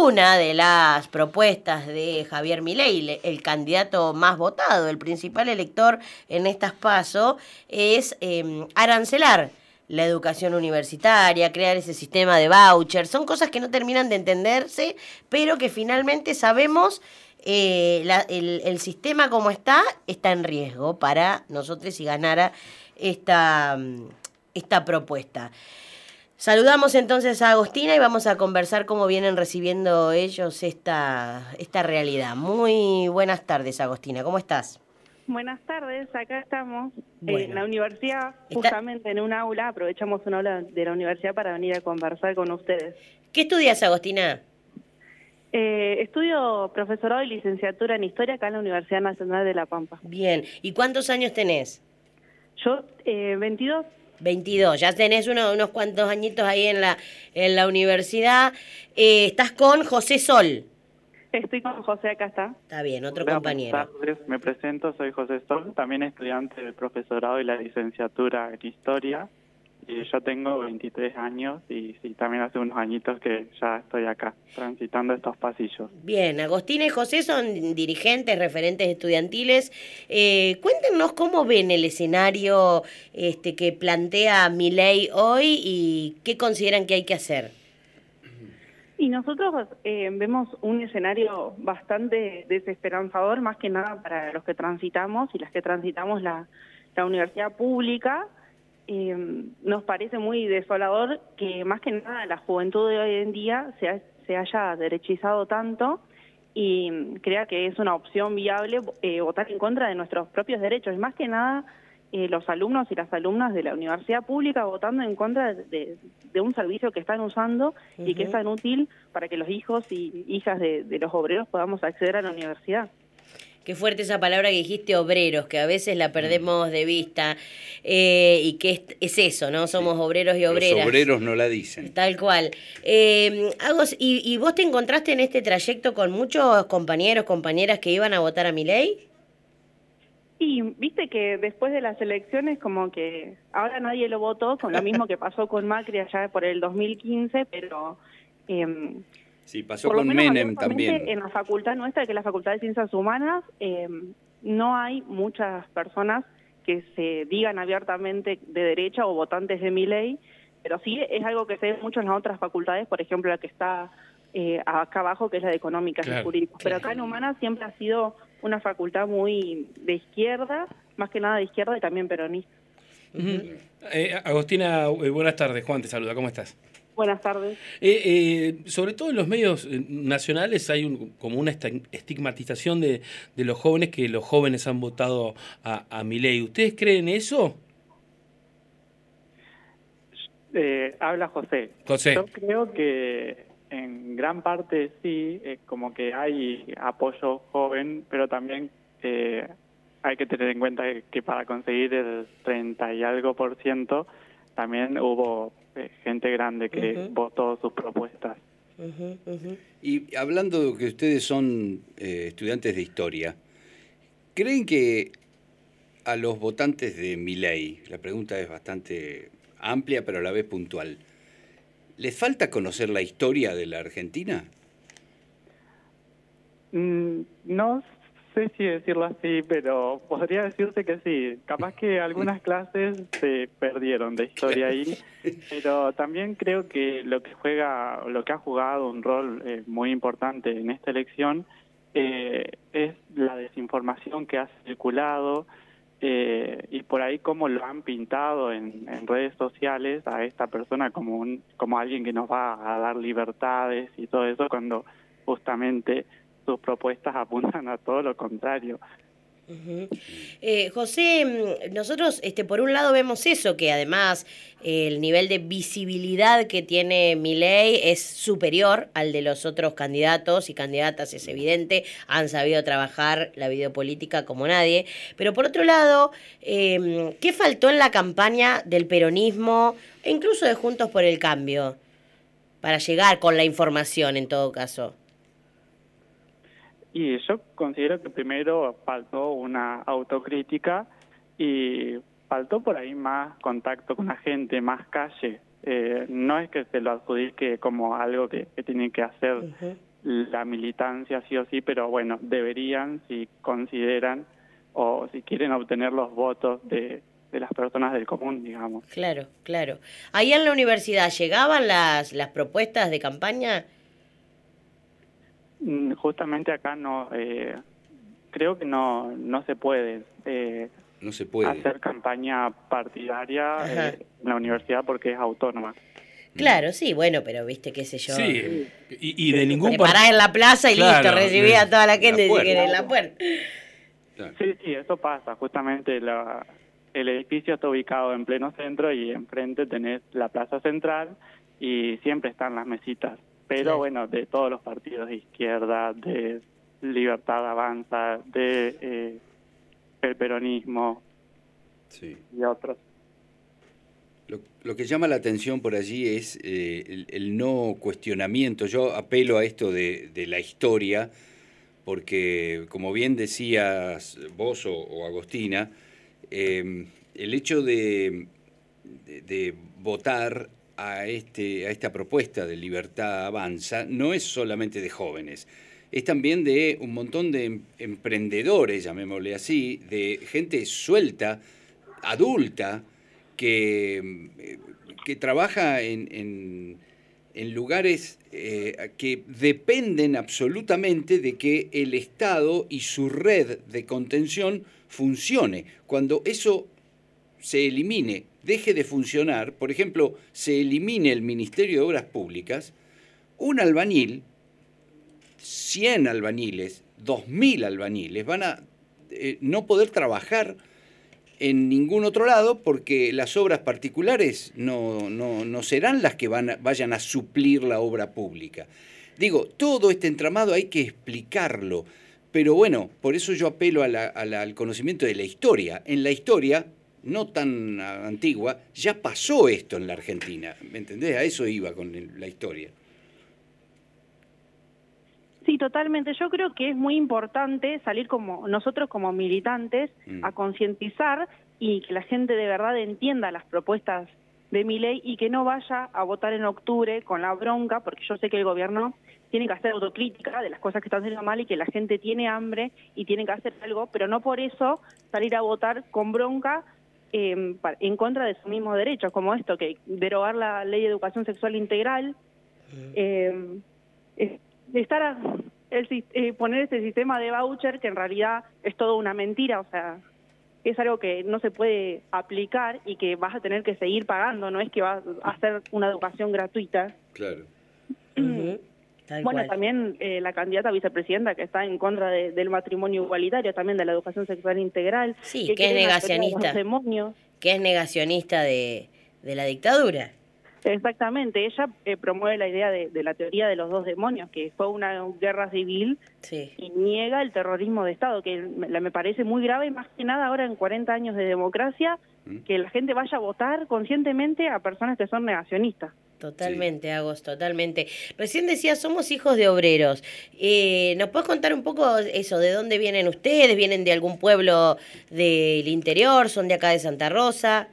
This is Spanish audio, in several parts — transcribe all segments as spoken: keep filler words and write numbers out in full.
una de las propuestas de Javier Milei, el candidato más votado, el principal elector en estas PASO, es eh, arancelar la educación universitaria, crear ese sistema de vouchers. Son cosas que no terminan de entenderse, pero que finalmente sabemos eh, la, el, el sistema como está, está en riesgo para nosotros si ganara esta, esta propuesta. Saludamos entonces a Agostina y vamos a conversar cómo vienen recibiendo ellos esta, esta realidad. Muy buenas tardes, Agostina, ¿cómo estás? Buenas tardes, acá estamos bueno. en la universidad, justamente Está... en un aula, aprovechamos un aula de la universidad para venir a conversar con ustedes. ¿Qué estudias, Agostina? Eh, estudio profesorado y licenciatura en Historia acá en la Universidad Nacional de La Pampa. Bien, ¿y cuántos años tenés? Yo, eh, veintidós. veintidós, ya tenés uno, unos cuantos añitos ahí en la, en la universidad. Eh, ¿Estás con José Sol? Estoy con José, acá está. Está bien, otro Hola, compañero. Buenas tardes, me presento, soy José Sol, también estudiante del profesorado y la licenciatura en Historia. Y yo tengo veintitrés años y sí, también hace unos añitos que ya estoy acá, transitando estos pasillos. Bien, Agostina y José son dirigentes, referentes estudiantiles. Eh, cuéntenos cómo ven el escenario este, que plantea Milei hoy y qué consideran que hay que hacer. Y nosotros eh, vemos un escenario bastante desesperanzador, más que nada para los que transitamos y las que transitamos la, la universidad pública. Eh, nos parece muy desolador que más que nada la juventud de hoy en día se, ha, se haya derechizado tanto y crea que es una opción viable eh, votar en contra de nuestros propios derechos. Y más que nada eh, los alumnos y las alumnas de la universidad pública votando en contra de, de, de un servicio que están usando uh-huh. y que es tan útil para que los hijos y hijas de, de los obreros podamos acceder a la universidad. Qué fuerte esa palabra que dijiste, obreros, que a veces la perdemos de vista, eh, y que es, es eso, ¿no? Somos sí. obreros y obreras. Los obreros no la dicen. Tal cual. Eh, Agos, ¿y, ¿y vos te encontraste en este trayecto con muchos compañeros, compañeras que iban a votar a Milei? Y viste que después de las elecciones como que ahora nadie lo votó, con lo mismo que pasó con Macri allá por el dos mil quince, pero... Eh, Sí, pasó con Menem también. En la facultad nuestra, que es la Facultad de Ciencias Humanas, eh, no hay muchas personas que se digan abiertamente de derecha o votantes de Milei, pero sí es algo que se ve mucho en las otras facultades, por ejemplo la que está eh, acá abajo, que es la de Económicas y Jurídicas. Pero acá en Humanas siempre ha sido una facultad muy de izquierda, más que nada de izquierda y también peronista. Uh-huh. eh, Agostina, buenas tardes. Juan te saluda, ¿cómo estás? Buenas tardes. Eh, eh, sobre todo en los medios nacionales hay un, como una estigmatización de, de los jóvenes, que los jóvenes han votado a, a Milei. ¿Ustedes creen eso? Eh, habla José. José. Yo creo que en gran parte sí, eh, como que hay apoyo joven, pero también eh, hay que tener en cuenta que, que para conseguir el treinta y algo por ciento también hubo gente grande que uh-huh. votó sus propuestas. Uh-huh, uh-huh. Y hablando de que ustedes son eh, estudiantes de historia, ¿creen que a los votantes de Milei, la pregunta es bastante amplia pero a la vez puntual, ¿les falta conocer la historia de la Argentina? Mm, no sé si decirlo así, pero podría decirse que sí. Capaz que algunas clases se perdieron de historia ahí, pero también creo que lo que juega, lo que ha jugado un rol eh, muy importante en esta elección eh, es la desinformación que ha circulado eh, y por ahí cómo lo han pintado en, en redes sociales a esta persona como un, como alguien que nos va a dar libertades y todo eso, cuando justamente sus propuestas apuntan a todo lo contrario. Uh-huh. Eh, José, nosotros este, por un lado vemos eso, que además eh, el nivel de visibilidad que tiene Milei es superior al de los otros candidatos y candidatas, es evidente, han sabido trabajar la videopolítica como nadie, pero por otro lado, eh, ¿qué faltó en la campaña del peronismo e incluso de Juntos por el Cambio para llegar con la información en todo caso? Y yo considero que primero faltó una autocrítica y faltó por ahí más contacto con la gente, más calle. Eh, no es que se lo adjudique como algo que, que tienen que hacer uh-huh. la militancia sí o sí, pero bueno, deberían, si consideran o si quieren obtener los votos de, de las personas del común, digamos. Claro, claro. Ahí en la universidad, ¿llegaban las, las propuestas de campaña? Justamente acá no, eh, creo que no, no se puede. Eh, No se puede. hacer campaña partidaria eh, en la universidad porque es autónoma. Claro, sí, bueno, pero viste, qué sé yo. Sí, y, y de ningún Te parás en la plaza y Claro, listo, recibía a toda la gente la si querés, en la puerta. Claro. Sí, sí, eso pasa. Justamente la, el edificio está ubicado en pleno centro y enfrente tenés la plaza central y siempre están las mesitas. Pero Claro. bueno, de todos los partidos de izquierda, de Libertad Avanza, de eh, el peronismo Sí. y otros. Lo, lo que llama la atención por allí es eh, el, el no cuestionamiento. Yo apelo a esto de, de la historia, porque como bien decías vos o, o Agostina, eh, el hecho de, de, de votar a, este, a esta propuesta de Libertad Avanza no es solamente de jóvenes, es también de un montón de emprendedores, llamémosle así, de gente suelta, adulta, que, que trabaja en, en, en lugares eh, que dependen absolutamente de que el Estado y su red de contención funcione. Cuando eso se elimine, deje de funcionar, por ejemplo, se elimine el Ministerio de Obras Públicas, un albañil, cien albañiles, dos mil albañiles van a eh, no poder trabajar en ningún otro lado porque las obras particulares no, no, no serán las que van a, vayan a suplir la obra pública. Digo, todo este entramado hay que explicarlo, pero bueno, por eso yo apelo a la, a la, al conocimiento de la historia. En la historia, no tan antigua, ya pasó esto en la Argentina, ¿me entendés? A eso iba con el, la historia. Sí, totalmente. Yo creo que es muy importante salir como nosotros como militantes Mm. a concientizar y que la gente de verdad entienda las propuestas de Milei y que no vaya a votar en octubre con la bronca, porque yo sé que el gobierno tiene que hacer autocrítica de las cosas que están haciendo mal y que la gente tiene hambre y tiene que hacer algo, pero no por eso salir a votar con bronca eh, en contra de sus mismos derechos, como esto, que derogar la ley de educación sexual integral, eh, eh, estar a, el, eh, poner este sistema de voucher que en realidad es todo una mentira, o sea, es algo que no se puede aplicar y que vas a tener que seguir pagando, no es que vas a hacer una educación gratuita. Claro. Uh-huh. Tal Bueno, cual. también eh, la candidata a vicepresidenta que está en contra de, del matrimonio igualitario, también de la educación sexual integral. Sí, que es quiere una teoría de negacionista. los demonios. Que es negacionista de, de la dictadura. Exactamente, ella eh, promueve la idea de, de la teoría de los dos demonios, que fue una guerra civil Sí. y niega el terrorismo de Estado, que me, me parece muy grave, más que nada ahora en cuarenta años de democracia, ¿Mm? que la gente vaya a votar conscientemente a personas que son negacionistas. Totalmente, Agos, totalmente. Recién decías, somos hijos de obreros. Eh, ¿Nos puedes contar un poco eso? ¿De dónde vienen ustedes? ¿Vienen de algún pueblo del interior? ¿Son de acá de Santa Rosa?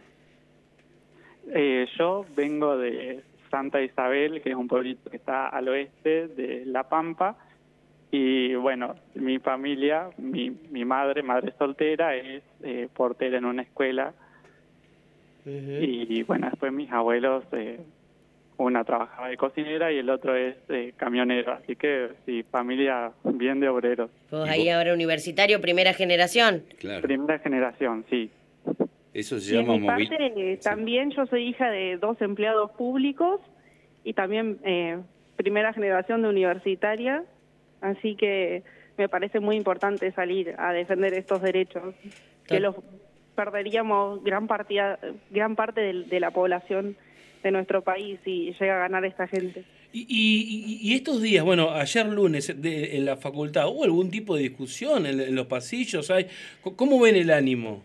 Eh, yo vengo de Santa Isabel, que es un pueblito que está al oeste de La Pampa, y bueno, mi familia, mi, mi madre, madre soltera, es eh, portera en una escuela, Uh-huh. y bueno, después mis abuelos, eh, una trabajaba de cocinera y el otro es eh, camionero, así que sí, familia bien de obreros. Vos ¿Y ahí vos? ahora universitario, primera generación. Claro. Primera generación, sí. Eso se Y en llama mi movi- parte, eh, sí. también yo soy hija de dos empleados públicos y también eh, primera generación de universitaria, así que me parece muy importante salir a defender estos derechos, que Tot- los perderíamos gran, partida, gran parte de, de la población de nuestro país si llega a ganar esta gente. Y, y, y estos días, bueno, ayer lunes de, en la facultad, ¿hubo algún tipo de discusión en, en los pasillos? ¿Hay? ¿Cómo ven el ánimo?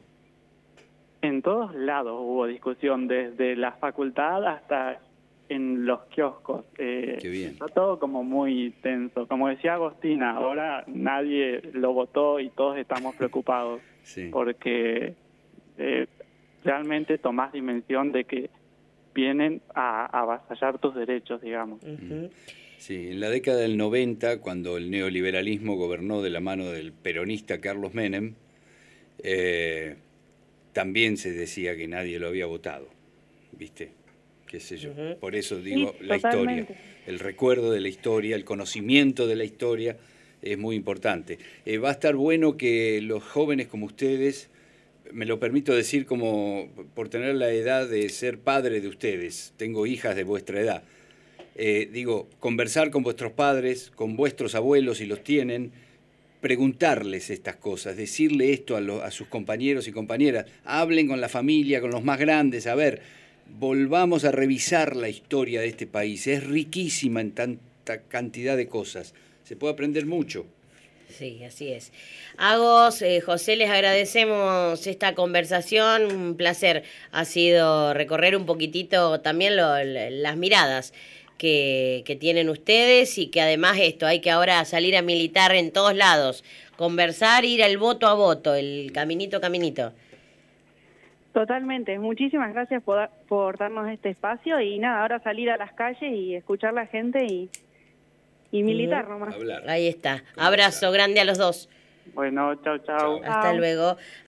En todos lados hubo discusión, desde la facultad hasta en los kioscos. Eh, Qué bien. Está todo como muy tenso. Como decía Agostina, ahora nadie lo votó y todos estamos preocupados Sí. porque eh, realmente tomás dimensión de que vienen a, a avasallar tus derechos, digamos. Uh-huh. Sí, en la década del noventa, cuando el neoliberalismo gobernó de la mano del peronista Carlos Menem, eh, también se decía que nadie lo había votado, ¿viste? Qué sé yo. Uh-huh. Por eso digo, sí, la historia, el recuerdo de la historia, el conocimiento de la historia es muy importante. Eh, va a estar bueno que los jóvenes como ustedes, me lo permito decir como por tener la edad de ser padre de ustedes, tengo hijas de vuestra edad, eh, digo, conversar con vuestros padres, con vuestros abuelos si los tienen, preguntarles estas cosas, decirle esto a, lo, a sus compañeros y compañeras, hablen con la familia, con los más grandes, a ver, volvamos a revisar la historia de este país, es riquísima en tanta cantidad de cosas, se puede aprender mucho. Sí, así es. Agos, eh, José, les agradecemos esta conversación, un placer ha sido recorrer un poquitito también lo, las miradas que, que tienen ustedes y que además esto, hay que ahora salir a militar en todos lados, conversar, ir al voto a voto, el caminito, caminito. Totalmente, muchísimas gracias por, por darnos este espacio y nada, ahora salir a las calles y escuchar a la gente y, y militar uh-huh. nomás. Hablar. Ahí está, abrazo grande a los dos. Bueno, chao, chao. Hasta luego.